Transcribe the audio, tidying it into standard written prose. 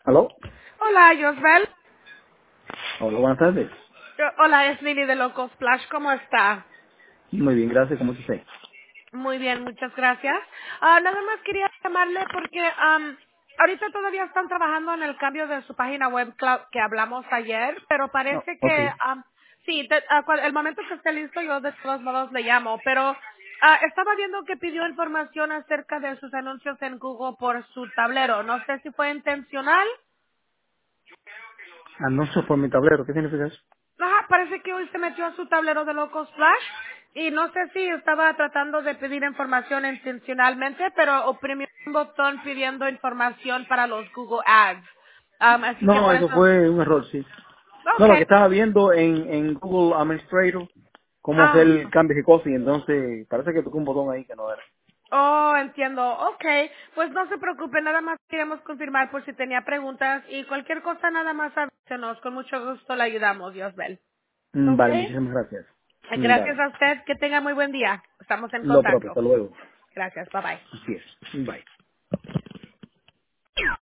¿Aló? Hola, Josbel. Hola, buenas tardes. Hola, es Lili de Loco Splash. ¿Cómo está? Muy bien, gracias. ¿Cómo está usted? Muy bien, muchas gracias. Nada más quería llamarle porque ahorita todavía están trabajando en el cambio de su página web que hablamos ayer, pero No, parece ok. que sí, el momento que esté listo yo de todos modos le llamo, pero estaba viendo que pidió información acerca de sus anuncios en Google por su tablero. No sé si fue intencional. Anuncio por mi tablero. ¿Qué significa eso? Ajá, parece que hoy se metió a su tablero de Locos Flash y no sé si estaba tratando de pedir información intencionalmente, pero oprimió un botón pidiendo información para los Google Ads. Así que No, por eso eso. fue un error, sí. No, lo que Okay. estaba viendo en Google Administrator, cómo hacer Ah, cambios y cosas, y entonces parece que tocó un botón ahí que no era. oh, entiendo. Okay. Pues no se preocupe, nada más queríamos confirmar por si tenía preguntas y cualquier cosa nada más avísenos. Con mucho gusto le ayudamos, Diosbel. Vale, Okay. muchísimas gracias. Gracias Dale. a usted. Que tenga muy buen día. Estamos en Lo propio, contacto. hasta luego. Gracias. Bye bye. Así es. Bye.